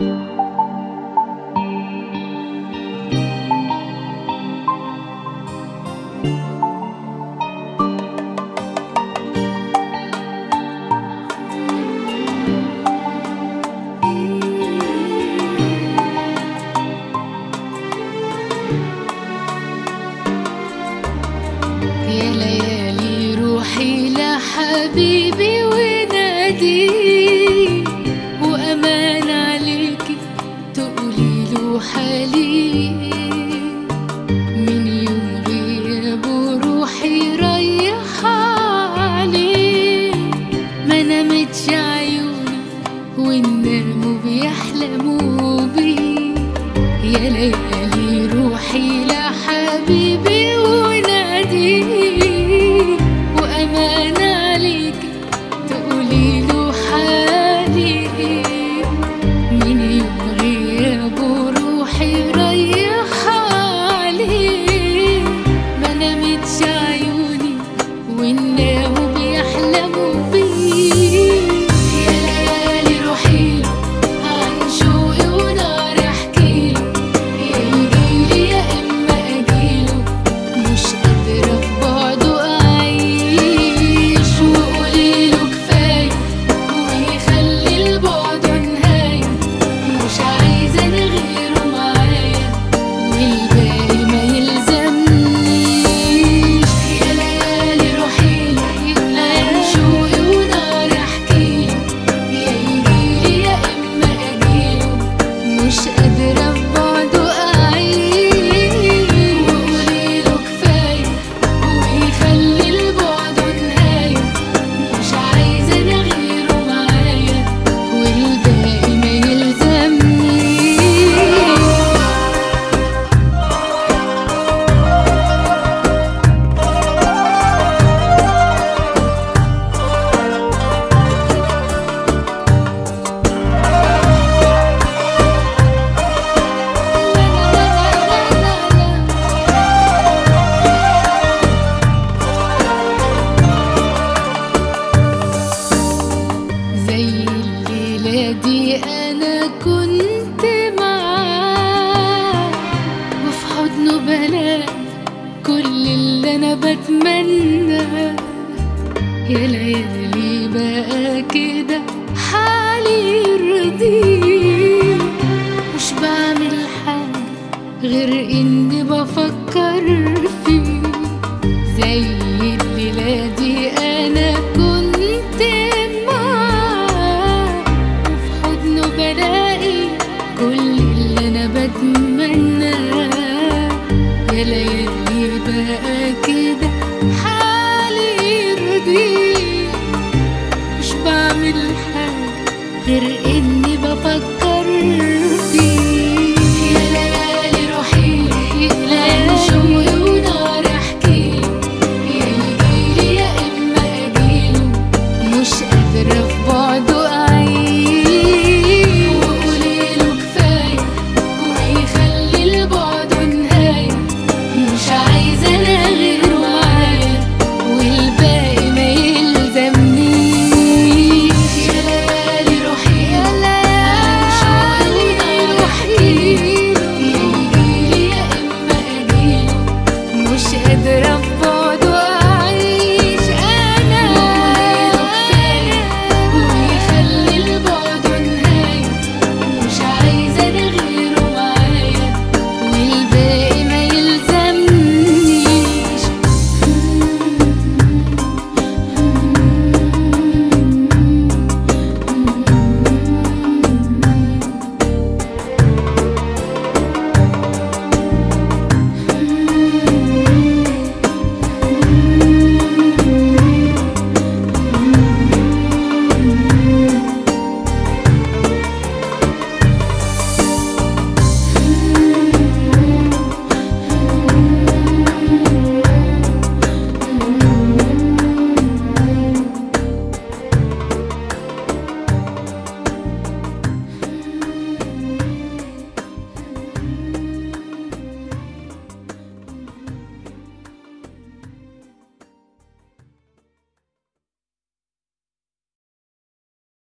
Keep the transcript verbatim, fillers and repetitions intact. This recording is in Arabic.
يا ليالي روحي لحبيبي وناديه، وأمان عليكي تقوليله حالي. من يوم غيابه روحي رايحة عليه، ما نامتش عيوني والناموا بيحلموا بيه. يا ليالي روحي لحبيبي وناديه، وأمان عليكي تقوليله حالي. من يوم غيابه روحي رايحة عليه، ما نامتش عيوني والناموا بيحلموا بيه. يا ليالي روحيله عن شوقي ونار احكيله، يا يجيلي يا اما اجيله، مش قادرة في بعده اعيش. وقوليله كفاية ويخلي البعد نهاية، مش عايزة انا غيره معايا والباقي ما يلزمنيش. يا ليالي روحيله عن شوقي ونار احكيله، يا يجيلي يا اما اجيله، مش قادرة في بعده اعيش. وقوليله كفاية ويخلي البعد نهاية، مش عايزة انا غيره معايا والباقي ما يلزمنيش. زي الليلة دي أنا كنت معاه، وفي حضنه بلاقي كل اللي أنا بتمناه. يا ليالي بقى كده حالي يرضيه، مش بعمل حاجة غير إني بفكر فيه. زي الليلة دي أنا كنت معاه، وفي حضنه بلاقي كل اللي أنا بتمناه. يا ليالي بقى كده حالي يرضيه، مش بعمل حاجة غير إني بفكر فيه.